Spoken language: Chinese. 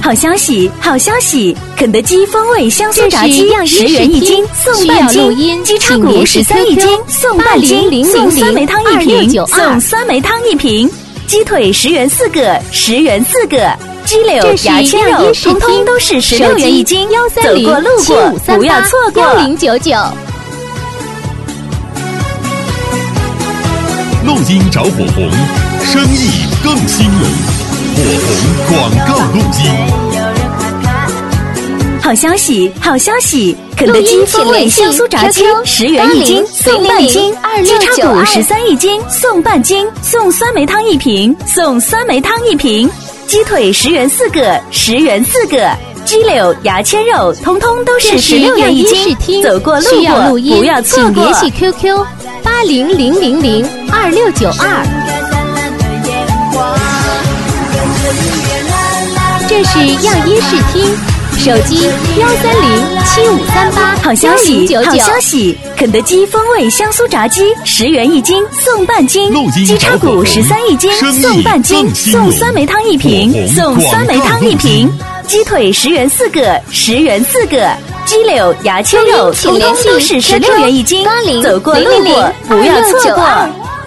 好消息，好消息！肯德基风味香酥炸鸡10元一斤，送半斤；鸡叉骨13一斤，送半斤，送酸梅汤1瓶，送酸梅汤1瓶；鸡腿10元4个，10元4个；鸡柳、牙签肉，通通都是16元一斤。走过路过，不要错过。 1099。 录音找火红，生意更兴隆。火红广告录音。 好消息，好消息！肯德基风味香酥炸鸡10元一斤，送半斤；鸡叉骨13一斤，送半斤，送酸梅汤1瓶，送酸梅汤1瓶；鸡腿10元4个，10元4个；鸡柳、牙签肉，通通都是16元一斤。走过路过，不要错过。请联系 QQ800002692。这是样音视听，手机1307538。 好消息，好消息！肯德基风味香酥炸鸡10元一斤，送半斤；鸡叉骨13一斤，送半斤，送酸梅汤1瓶，送酸梅汤1瓶；鸡腿10元4个，10元4个；鸡柳、牙签肉，通通都是16元一斤。走过路过，不要错过。